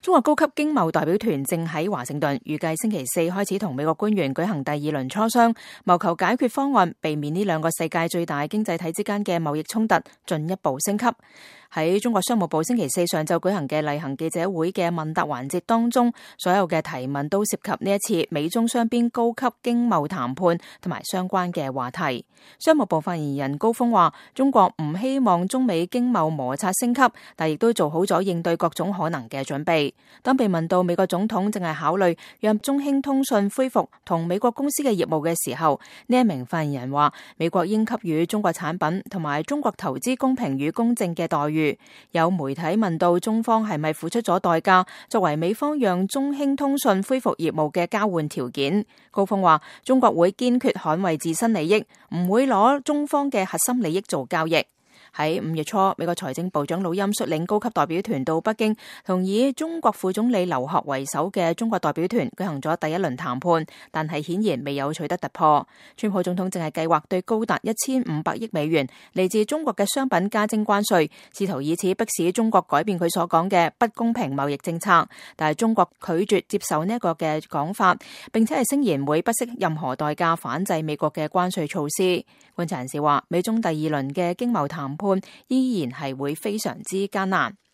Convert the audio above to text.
中國高級經貿代表團正喺華盛頓，預計星期四開始同美國官員舉行第二輪磋商，謀求解決方案，避免呢兩個世界最大經濟體之間嘅貿易衝突進一步升級。喺中國商務部星期四上晝舉行嘅例行記者會嘅問答環節當中，所有嘅提問都涉及呢一次美中雙邊高級經貿談判同埋相關嘅話題。商務部發言人高峰話，中國唔希望中美經貿摩擦升級，但亦都做好咗應對各種可能嘅準備。當被問到美國總統正係考慮讓中興通訊恢復同美國公司嘅業務嘅時候，呢一名發言人話，美國應給予中國產品同埋中國投資公平與公正嘅待遇。有媒體問到中方係咪付出咗代價，作為美方讓中興通訊恢復業務嘅交換條件，高峰話，中國會堅決捍衛自身利益，唔會攞中方嘅核心利益做交易。喺5月初，美國財政部長魯欽率領高級代表團到北京，同以中國副總理劉鶴為首嘅中國代表團舉行咗第一輪談判，但係顯然未有取得突破。川普總統正係計劃對高達1500億美元嚟自中國嘅商品加徵關稅，試圖以此迫使中國改變佢所講嘅不公平貿易政策。但係中國拒絕接受呢一個嘅講法，並且係聲言會不惜任何代價反制美國嘅關稅措施。觀察人士話，美中第二輪嘅經貿談判依然係會非常之艱難。